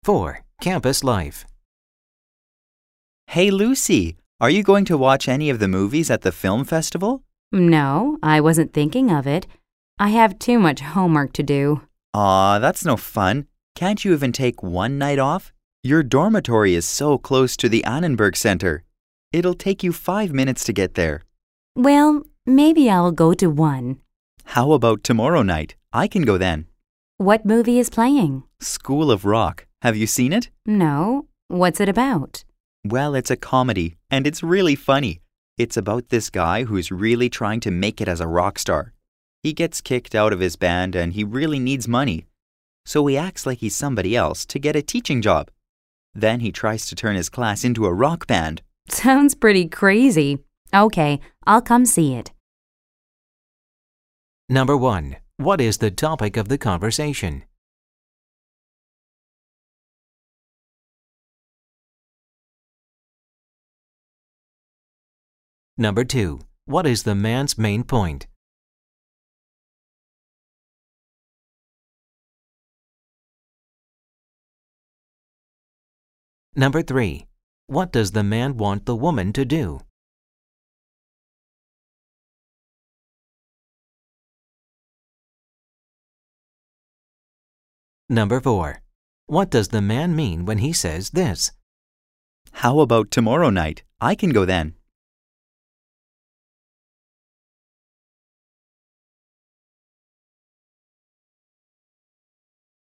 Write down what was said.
4. Campus life. Hey, Lucy, are you going to watch any of the movies at the film festival? No, I wasn't thinking of it. I have too much homework to do. Aw, that's no fun. Can't you even take one night off? Your dormitory is so close to the Annenberg Center. It'll take you 5 minutes to get there. Well, maybe I'll go to one. How about tomorrow night? I can go then. What movie is playing? School of Rock. Have you seen it? No. What's it about? Well, it's a comedy, and it's really funny. It's about this guy who's really trying to make it as a rock star. He gets kicked out of his band and he really needs money. So he acts like he's somebody else to get a teaching job. Then he tries to turn his class into a rock band. Sounds pretty crazy. Okay, I'll come see it. Number 1. What is the topic of the conversation? Number 2. What is the man's main point? Number 3. What does the man want the woman to do? Number 4. What does the man mean when he says this? How about tomorrow night? I can go then.